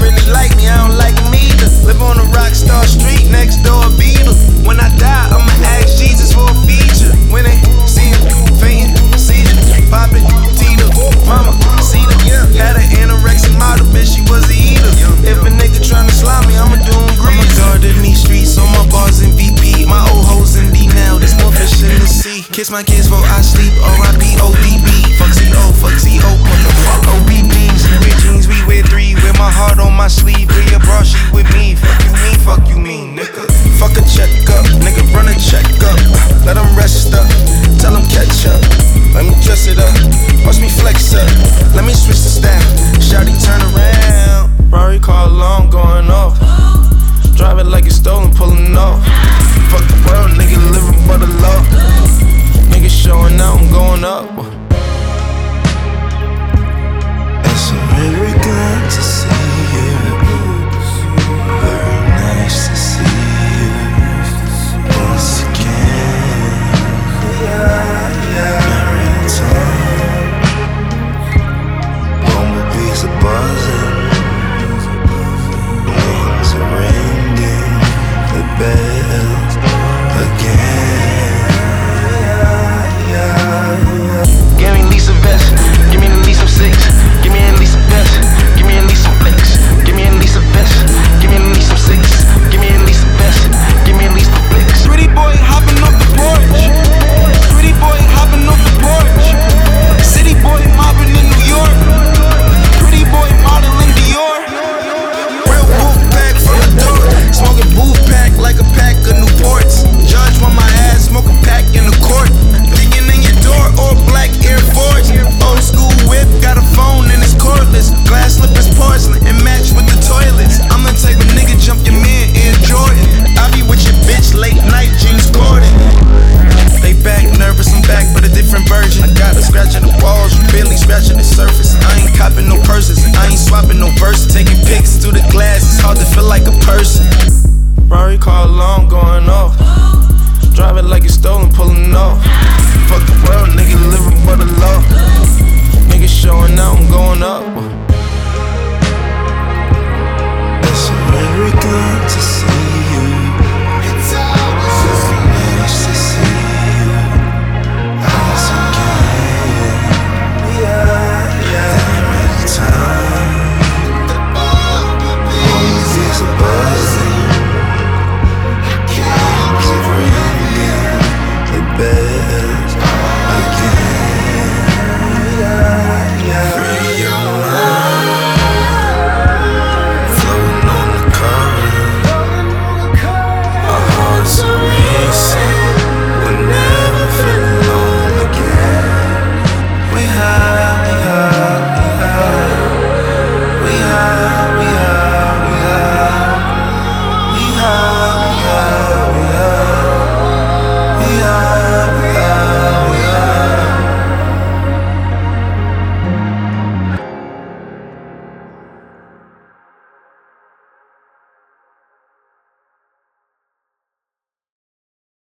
really like me, I don't like him either. Live on a rock star street, next door Beatle. When I die, I'ma ask Jesus for a feature. When they see him, fainting, seizure, poppin', Tito, mama, see them, yeah. Had an anorexic model, bitch, she was a eater. If a nigga tryna slime me, I'ma do him grease. I'ma guard in these streets, on my bars in VP. My old hoes in D now, there's more fish in the sea. Kiss my kids before I sleep, R.I.P. ODB. Fuck CO, motherfuck OBBs. We wear jeans, we wear three, wear my heart on my sleeve. Wear your bra, she with me. Fuck you mean, nigga. Fuck a check up, nigga, run a check up. Let them rest up.